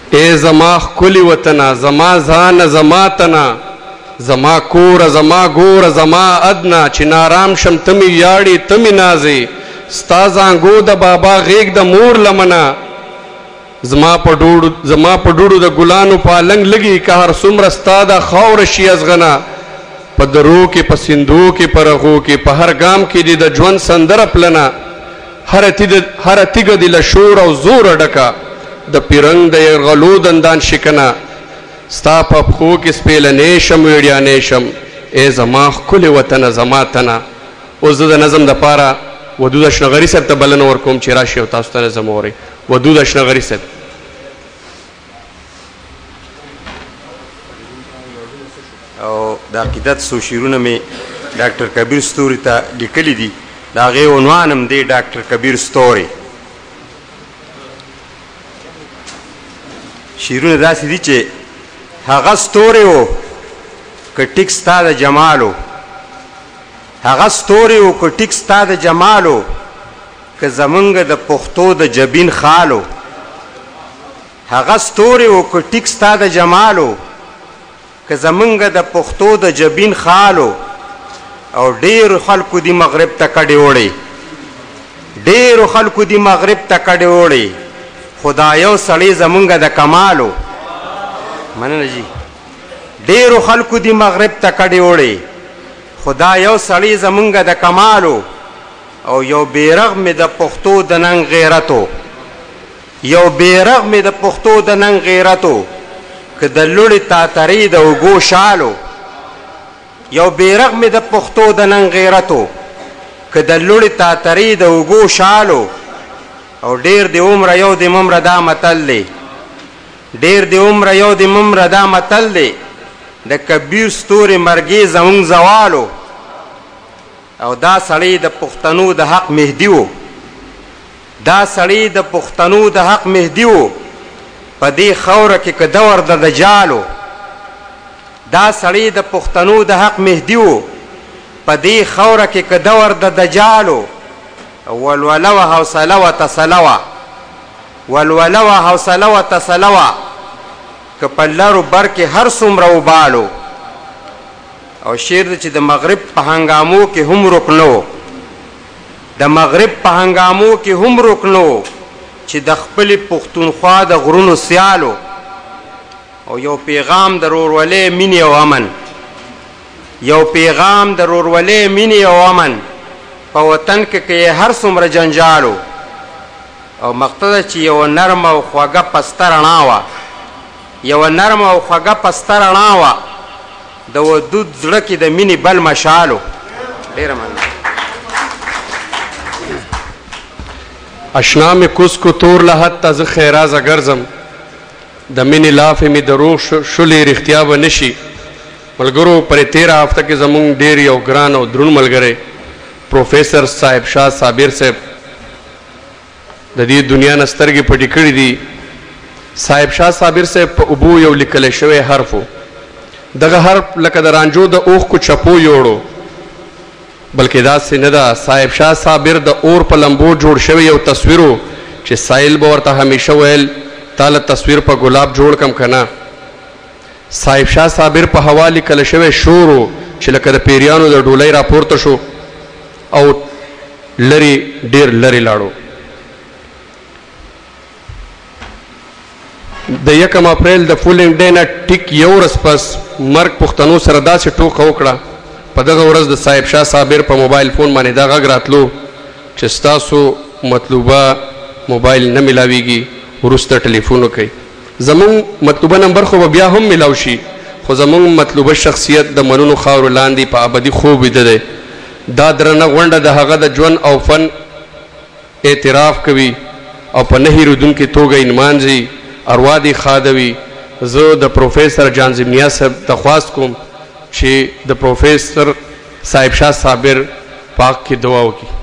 اے زما ښکلي وطنه زما ځانه زما تنه زما کوره زما ګوره زما ادنه چې نارام شم ته مې ویاړې ته مې نازې ستا زانګو د بابا غیږ د مور لمنه زما په ډوډو د ګلانو پالنګ لګي که هر څومره ستا د خاوره شي ازغنه په درو کې په سیندو کې په رغو کې په هر ګام کې دې د ژوند سندره پلنه هره تیږه دې له شور او زوره ډکه د پیرنګ د یرغلو دندان شکنه ستا په پښو کې سپېلنې شم ویډیانې شم ای زما ښکلې وطنه زما تنه. اوس زه د نظم دپاره ودود اشنغري صاحب ته بلنه ورکوم چې راشي او تاسو ته نظم واورئ. ودود اشنغري صاحب. او د عقیدت څو شعرونه مې ډاکټر کبیر ستوري ته لیکلي دي د هغې عنوان هم دی ډاکټر کبیر ستوري. شعرونه داسې دي چې هغه ستوری و که ټیک ستا د جمالو هغه ستوری و که ټیک ستا د جمالو که زمونږ د پښتو د جبین خالو هغه ستوری و که ټیک ستا د جمالو که زمونږ د پښتو د جبین خالو او ډېرو خلکو دي مغرب ته کډې وړې ډېرو خلکو دي مغرب ته کډې وړې خدا یو سړی زمونږ د کمالو مننه جی ډېرو خلکو دي مغرب ته کډې وړې خدا یو سړی زمونږ د کمالو او یو بیرغ مې د پښتو د ننګ غیرتو یو بیرغ مې د پښتو د ننګ غیرتو که د لوړې تاترې د اوږو شالو یو بیرغ مې د پښتو د ننګ غیرتو که د لوړې تاترې د اوږو شالو او ډېر د عمره یو د ممره دا متل دی ډېر د عمره یو د ممره دا متل دی د کبیر ستوري مرګې زمونږ زوالو او دا سړی د پښتنو د حق مهدي و دا سړی د پښتنو د حق مهدي و په دې خاوره کې که دور د دجالو دا سړی د پښتنو د حق مهدي و په دې خاوره کې که دور د دجالو ولوله و حوصله و تسله وه ولوله و حوصله و تسله وه که په لرو بر کې هر څومره وبالو او شعر دی چې د مغرب په هنګامو کې هم رکنو د مغرب په هنګامو کې هم رکنو چې د خپلې پښتونخوا د غرونو سیالو او یو پیغام د ورورولۍ مینې او امن یو پیغام د ورورولۍ مینې او امن په وطن کې که یې هر څومره جنجالو او مقصده چې یوه نرمه او خوږه پسته رڼا وه یوه نرمه او خوږه پسته رڼا وه د ودود زړه کې د مینې بل مشالو. ډېره مننه. اشنا مې کوز کو تور لحد ته زه خیرازه ګرځم د مینې لافې مې د روغ شلې رښتیا به نه شي. ملګرو پرې تېره هفته کې زموږ ډېر یو ګران او دروند ملګری پروفیسر صاحب شاه صابر صاحب د دې دنیا نه سترګې پټې کړې دي. صاحب شاه صابر صاحب په اوبو یو لیکلی شوی حرف و دغه حرف لکه د رانجو د اوښکو چپو یوړو بلکې داسې نه ده. صاحب شاه صابر د اور په لمبو جوړ شوی یو تصویر و چې سایل به ورته همیشه ویل تا له تصویر په ګلاب جوړ کم که نه. صاحب شاه صابر په هوا لیکلی شوی شور و چې لکه د پیریانو د ډولۍ راپورته شو او لرې ډېر لرې لاړو. د 1 اپریل د فولینګ ډے نه ټیک یو ورځ پس مرګ پښتنو سره داسې ټوکه وکړه په دغه ورځ د صاحب شاه صابر په موبایل فون باندې دا غږ راتلو چې ستاسو مطلوبه موبایل نه ملاویږي وروسته ټلیفون وکړئ. زمونږ مطلوبه نمبر خو به بیا هم ملاو شي خو زمونږ مطلوبه شخصیت د منونو خاورو لاندې په ابدي خوب ویده دی. دا درنه غونډه د هغه د ژوند او فن اعتراف کوي او په نه هېرېدونکې توګه نمانځي اروا دې ښاده وي. زه د پروفیسر جان زمنیا صاحب درخواست کوم چې د پروفیسر صاحب شاه صابر پاک کې دعا وکړي.